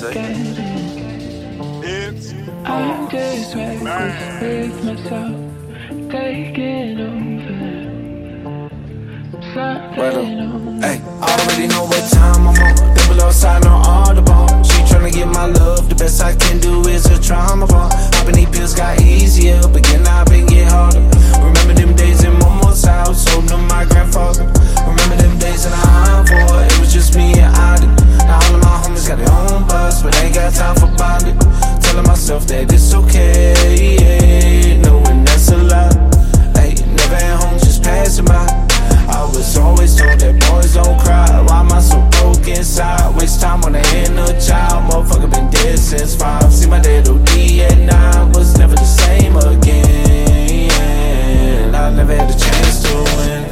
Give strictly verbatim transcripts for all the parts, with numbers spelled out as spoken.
get it. I'm just reckless with myself, taking over. Something on. Hey, I already know what time I'm on. Double outside on all the ball. She tryna get my love, the best I can do is a trauma ball. Popping these pills got easier, but getting out been get harder. Remember them days in Momo's house, holding up my grandfather. Remember them days in the Envoy, it was just me and Adi. Now all of my homies got their own bus, but ain't got time for bonding. Telling myself that it's okay, yeah, knowing that's a lie. Hey, never at home, just passing by. I was always told that boys don't cry. Why am I so broke inside? Waste time on the inner child. Motherfucker been dead since five. See my dad O D at nine. Was never the same again. I never had a chance to win.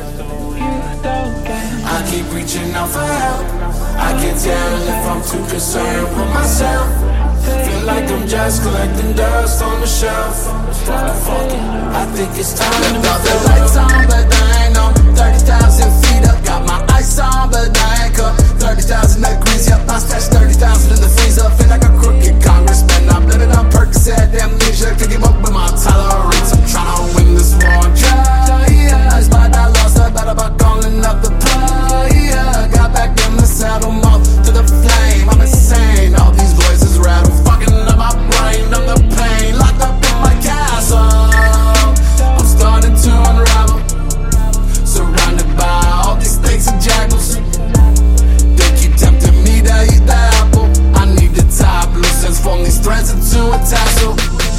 I keep reaching out for help. I can't tell if I'm too concerned with myself. Feel like I'm just collecting dust on the shelf. Fuck it, fuck it, I think it's time to got the lights on, but I ain't on. Thirty thousand feet up, got my ice on, but I ain't cut. Thirty thousand degrees, yep, I stashed thirty thousand in the freezer. Feel like a crooked congressman. I'm living on Percocet, amnesia. Can't keep up with my tolerance. I'm tryna win this war on drugs, but I lost. I bet about calling up the player. Got back in the saddle, mouth to the flame. I'm insane. All these voices rattle, fucking up my brain. I'm the pain, locked up in my castle. I'm starting to unravel, surrounded by all these snakes and jackals. They keep tempting me to eat the apple. I need to tie loose ends, form these threads into a tassel.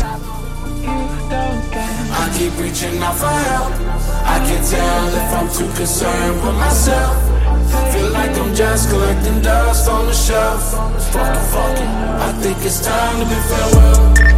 I keep reaching out for help. I can't tell if I'm too concerned with myself. Feel like I'm just collecting dust on the shelf. Fuck it, fuck it, I think it's time to bid farewell.